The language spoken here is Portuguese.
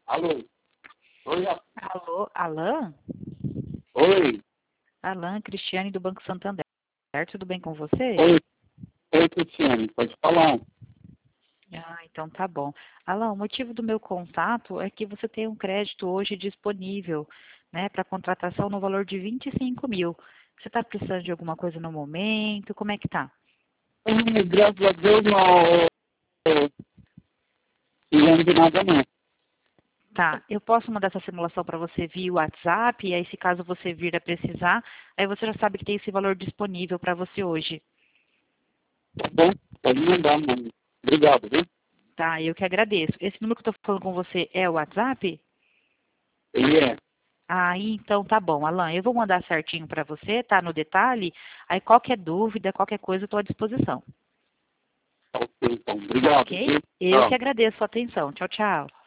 Alô? Oi, Alô, Alain? oi, Alain, Cristiane do Banco Santander. Tudo bem com você? oi, Cristiane, pode falar. Ah, então tá bom. Alain, o motivo do meu contato é que você tem um crédito hoje disponível, né, para contratação no valor de 25 mil. Você está precisando de alguma coisa no momento? Como é que tá? Graças a Deus não precisamos de nada não. Tá, eu posso mandar essa simulação para você via WhatsApp, e aí se caso você vir a precisar, aí você já sabe que tem esse valor disponível para você hoje. Tá bom? Pode mandar, mano. Obrigado, viu? Tá, eu que agradeço. Esse número que eu estou falando com você é o WhatsApp? Ele é. Aí, então tá bom, Alan, eu vou mandar certinho para você, tá no detalhe. Aí qualquer dúvida, qualquer coisa, eu estou à disposição. Tá ok, então. Tá Obrigado, ok? viu? Eu Tchau. que agradeço a sua atenção. Tchau, tchau.